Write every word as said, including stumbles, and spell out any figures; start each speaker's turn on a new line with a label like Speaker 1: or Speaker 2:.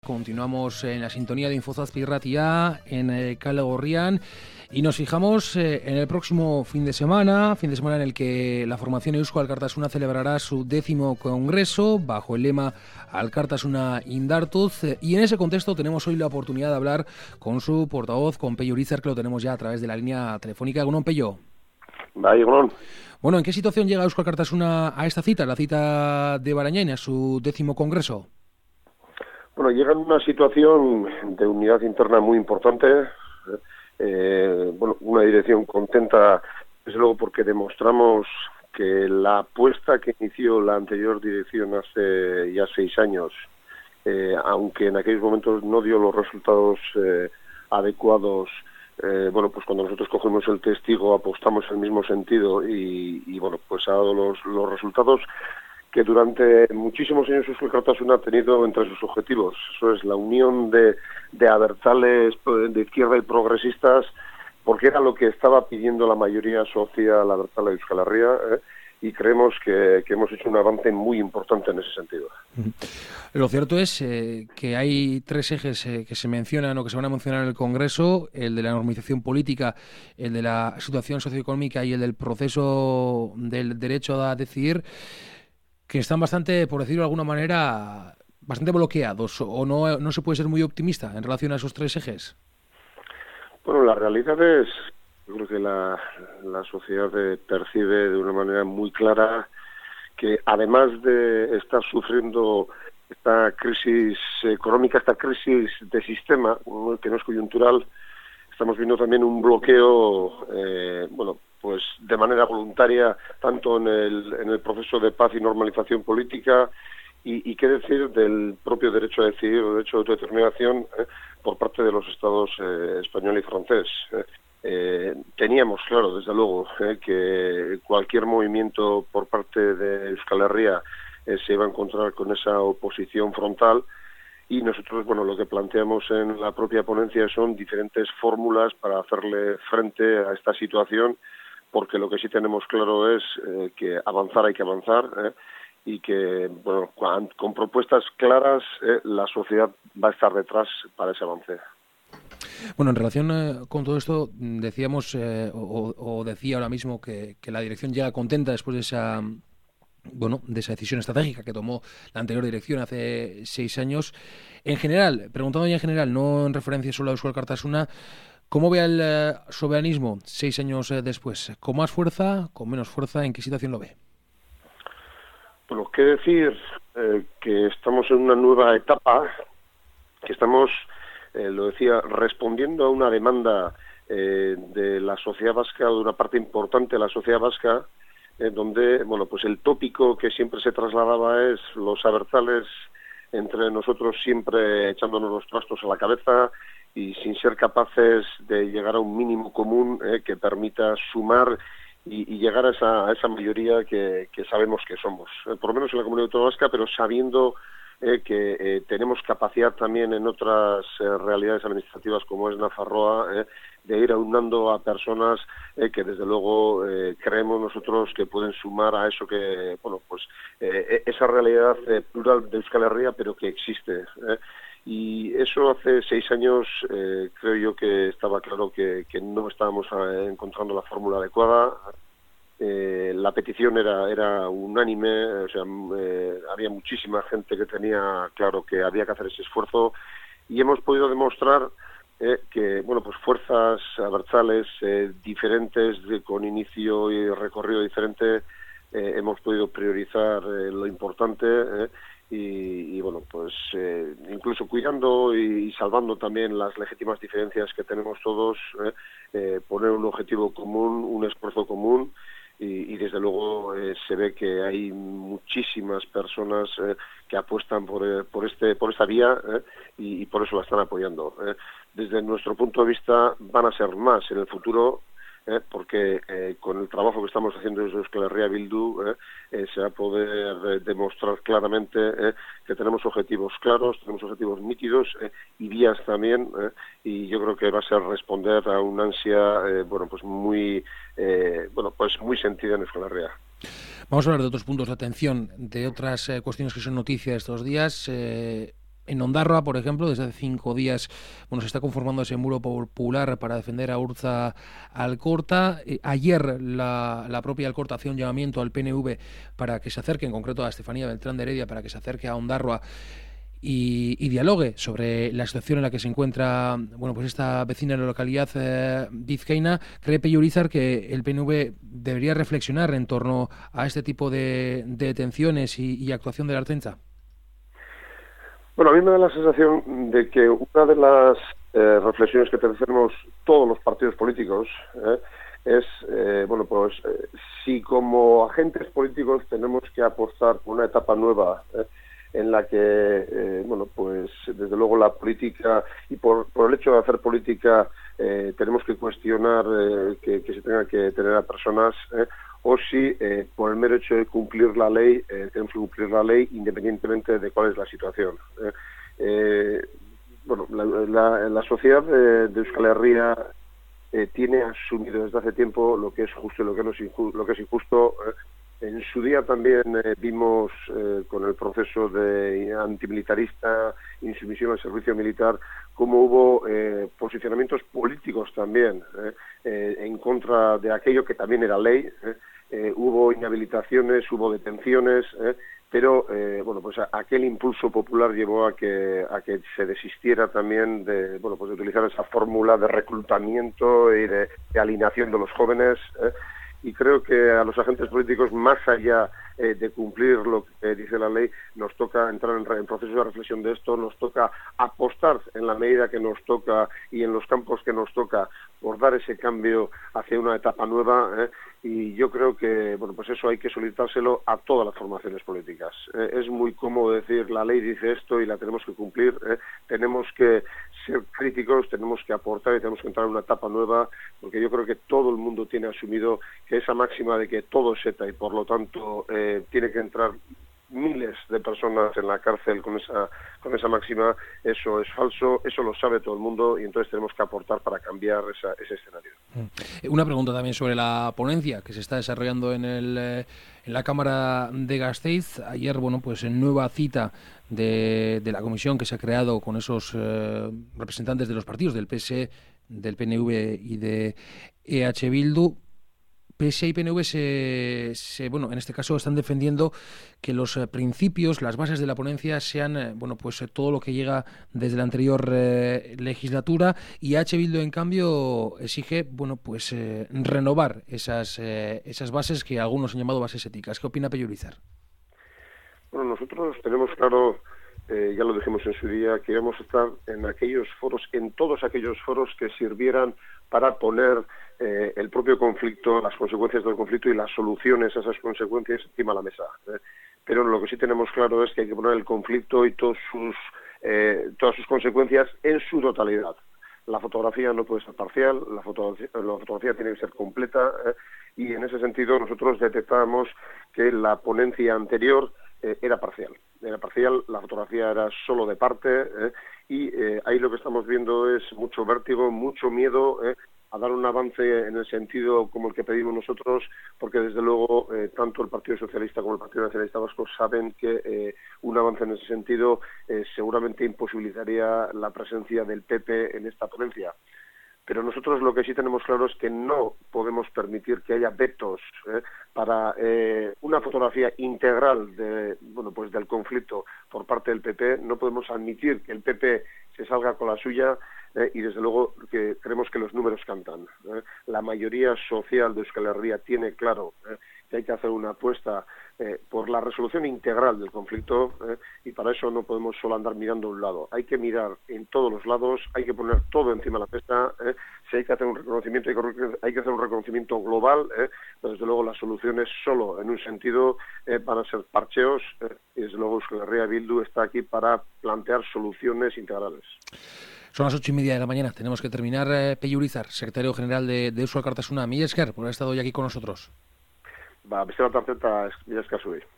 Speaker 1: Continuamos en la sintonía de Infozazpi Ratia, en eh, Kale Gorrian, y nos fijamos eh, en el próximo fin de semana, fin de semana en el que la formación Eusko Alkartasuna celebrará su décimo congreso bajo el lema Alkartasuna Indartuz, eh, y en ese contexto tenemos hoy la oportunidad de hablar con su portavoz, con Pello Urizar, que lo tenemos ya a través de la línea telefónica. ¿Egunon, Pello?
Speaker 2: Bai, egunon.
Speaker 1: Bueno, ¿en qué situación llega Eusko Alkartasuna a esta cita, la cita de Barañain, a su décimo congreso?
Speaker 2: Bueno, llega en una situación de unidad interna muy importante, eh, bueno, una dirección contenta, desde luego porque demostramos que la apuesta que inició la anterior dirección hace ya seis años, eh, aunque en aquellos momentos no dio los resultados eh, adecuados, eh, bueno, pues cuando nosotros cogemos el testigo apostamos en el mismo sentido y, y bueno, pues ha dado los, los resultados que durante muchísimos años Eusko Alkartasuna ha tenido entre sus objetivos. Eso es la unión de, de abertzales de izquierda y progresistas, porque era lo que estaba pidiendo la mayoría social la abertzale de Euskal Herria, ¿eh? Y creemos que, que hemos hecho un avance muy importante en ese sentido.
Speaker 1: Lo cierto es eh, que hay tres ejes eh, que se mencionan o que se van a mencionar en el Congreso: el de la normalización política, el de la situación socioeconómica y el del proceso del derecho a decidir, que están bastante, por decirlo de alguna manera, bastante bloqueados, o no, no se puede ser muy optimista en relación a esos tres ejes.
Speaker 2: Bueno, la realidad es, yo creo que la, la sociedad percibe de una manera muy clara que además de estar sufriendo esta crisis económica, esta crisis de sistema, que no es coyuntural, estamos viendo también un bloqueo, eh, bueno, pues de manera voluntaria, tanto en el, en el proceso de paz y normalización política, y, y qué decir del propio derecho a decidir, el derecho de autodeterminación eh, por parte de los estados eh, español y francés. Eh, eh, teníamos claro, desde luego, eh, que cualquier movimiento por parte de Euskal Herria eh, se iba a encontrar con esa oposición frontal, y nosotros, bueno, lo que planteamos en la propia ponencia son diferentes fórmulas para hacerle frente a esta situación, porque lo que sí tenemos claro es eh, que avanzar hay que avanzar, eh, y que, bueno, con, con propuestas claras eh, la sociedad va a estar detrás para ese avance.
Speaker 1: Bueno, en relación eh, con todo esto, decíamos, eh, o, o decía ahora mismo que, que la dirección llega contenta después de esa, bueno, de esa decisión estratégica que tomó la anterior dirección hace seis años. En general, preguntando ya en general, no en referencia solo a Eusko Alkartasuna, ¿cómo ve el eh, soberanismo seis años eh, después? ¿Con más fuerza? ¿Con menos fuerza? ¿En qué situación lo ve?
Speaker 2: Bueno, qué decir eh, que estamos en una nueva etapa, que estamos, eh, lo decía, respondiendo a una demanda eh, de la sociedad vasca, de una parte importante de la sociedad vasca, eh, donde, bueno, pues el tópico que siempre se trasladaba es los abertzales entre nosotros siempre echándonos los trastos a la cabeza y sin ser capaces de llegar a un mínimo común eh, que permita sumar y, y llegar a esa, a esa mayoría que, que sabemos que somos, eh, por lo menos en la Comunidad Autónoma Vasca, pero sabiendo eh, que eh, tenemos capacidad también en otras eh, realidades administrativas como es Nafarroa, eh, de ir aunando a personas eh, que desde luego eh, creemos nosotros que pueden sumar a eso que, bueno, pues eh, esa realidad eh, plural de Euskal Herria, pero que existe, eh. Y eso hace seis años eh, creo yo que estaba claro que, que no estábamos eh, encontrando la fórmula adecuada. Eh, la petición era era unánime, o sea, eh, había muchísima gente que tenía claro que había que hacer ese esfuerzo, y hemos podido demostrar eh, que, bueno, pues fuerzas abertzales eh, diferentes, de, con inicio y recorrido diferente, eh, hemos podido priorizar eh, lo importante, eh, Y, y bueno, pues eh, incluso cuidando y, y salvando también las legítimas diferencias que tenemos todos, eh, eh, poner un objetivo común, un esfuerzo común, y, y desde luego eh, se ve que hay muchísimas personas eh, que apuestan por, eh, por este por esta vía, eh, y, y por eso la están apoyando. Eh. Desde nuestro punto de vista van a ser más en el futuro, Eh, porque eh, con el trabajo que estamos haciendo desde Euskal Herria Bildu eh, eh, se va a poder eh, demostrar claramente eh, que tenemos objetivos claros, tenemos objetivos nítidos eh, y vías también, eh, y yo creo que va a ser responder a una ansia eh, bueno, pues muy eh, bueno, pues muy sentida en Euskal Herria.
Speaker 1: Vamos a hablar de otros puntos de atención, de otras eh, cuestiones que son noticia estos días. Eh, En Ondarroa, por ejemplo, desde hace cinco días, bueno, se está conformando ese muro popular para defender a Urza Alcorta. Eh, ayer la, la propia Alcorta hacía un llamamiento al P N V para que se acerque, en concreto a Estefanía Beltrán de Heredia, para que se acerque a Ondarroa y, y dialogue sobre la situación en la que se encuentra, bueno, pues esta vecina de la localidad eh, vizcaína. ¿Cree Pello Urizar que el P N V debería reflexionar en torno a este tipo de, de detenciones y, y actuación de la Ertzaintza?
Speaker 2: Bueno, a mí me da la sensación de que una de las eh, reflexiones que tenemos todos los partidos políticos eh, es, eh, bueno, pues eh, si como agentes políticos tenemos que apostar por una etapa nueva eh, en la que, eh, bueno, pues desde luego la política, y por, por el hecho de hacer política eh, tenemos que cuestionar eh, que, que se tenga que tener a personas, eh, o si eh, por el mero hecho de cumplir la ley, eh, tenemos que cumplir la ley independientemente de cuál es la situación. Eh, eh, bueno, la, la, la sociedad de, de Euskal Herria eh, tiene asumido desde hace tiempo lo que es justo y lo que, no es, injusto, lo que es injusto. Eh, En su día también eh, vimos eh, con el proceso de antimilitarista, insumisión al servicio militar, cómo hubo eh, posicionamientos políticos también eh, eh, en contra de aquello que también era ley. Eh, eh, hubo inhabilitaciones, hubo detenciones, eh, pero eh, bueno, pues a, aquel impulso popular llevó a que a que se desistiera también de bueno, pues de utilizar esa fórmula de reclutamiento y de, de alineación de los jóvenes. Eh, Y creo que a los agentes políticos, más allá eh, de cumplir lo que dice la ley, nos toca entrar en, en proceso de reflexión de esto, nos toca apostar en la medida que nos toca y en los campos que nos toca por dar ese cambio hacia una etapa nueva, ¿eh? Y yo creo que, bueno, pues eso hay que solicitárselo a todas las formaciones políticas. Eh, es muy cómodo decir, la ley dice esto y la tenemos que cumplir, ¿eh? Tenemos que ser críticos, tenemos que aportar y tenemos que entrar en una etapa nueva, porque yo creo que todo el mundo tiene asumido que esa máxima de que todo es ETA y por lo tanto eh, tiene que entrar miles de personas en la cárcel con esa con esa máxima, eso es falso, eso lo sabe todo el mundo y entonces tenemos que aportar para cambiar esa, ese escenario.
Speaker 1: Una pregunta también sobre la ponencia que se está desarrollando en el eh, en la Cámara de Gasteiz. Ayer, bueno, pues en nueva cita de, de la comisión que se ha creado con esos eh, representantes de los partidos del P S E, del P N V y de E H Bildu. P S E y P N V se, se, bueno, en este caso están defendiendo que los eh, principios, las bases de la ponencia sean, eh, bueno, pues eh, todo lo que llega desde la anterior eh, legislatura, y H. Bildu en cambio exige, bueno, pues eh, renovar esas eh, esas bases que algunos han llamado bases éticas. ¿Qué opina Pello Urizar?
Speaker 2: Bueno, nosotros tenemos claro, eh, ya lo dijimos en su día, que íbamos a estar en aquellos foros, en todos aquellos foros que sirvieran para poner eh, el propio conflicto, las consecuencias del conflicto y las soluciones a esas consecuencias encima de la mesa. ¿eh? Pero lo que sí tenemos claro es que hay que poner el conflicto y todos sus, eh, todas sus consecuencias en su totalidad. La fotografía no puede ser parcial, la fotografía, la fotografía tiene que ser completa, ¿eh? Y en ese sentido nosotros detectábamos que la ponencia anterior eh, era parcial. Era parcial, la fotografía era solo de parte, ¿eh? y eh, ahí lo que estamos viendo es mucho vértigo, mucho miedo ¿eh? a dar un avance en el sentido como el que pedimos nosotros, porque desde luego eh, tanto el Partido Socialista como el Partido Nacionalista Vasco saben que eh, un avance en ese sentido eh, seguramente imposibilitaría la presencia del P P en esta ponencia. Pero nosotros lo que sí tenemos claro es que no podemos permitir que haya vetos ¿eh? para eh, una fotografía integral de, bueno, pues del conflicto por parte del P P. No podemos admitir que el P P se salga con la suya eh, y desde luego que creemos que los números cantan. ¿eh? La mayoría social de Euskal Herria tiene claro ¿eh? que hay que hacer una apuesta eh, por la resolución integral del conflicto eh, y para eso no podemos solo andar mirando a un lado. Hay que mirar en todos los lados, hay que poner todo encima de la mesa. Eh, si hay que hacer un reconocimiento, hay que, hay que hacer un reconocimiento global. Eh, pero desde luego las soluciones solo en un sentido eh, van a ser parcheos eh, y desde luego Euskal Herria Bildu está aquí para plantear soluciones integrales.
Speaker 1: Son las ocho y media de la mañana. Tenemos que terminar. eh, Pello Urizar, secretario general de, de Eusko Alkartasuna. Mila esker por haber estado hoy aquí con nosotros.
Speaker 2: Ba, beste bat hartzen eta mila esker zuei.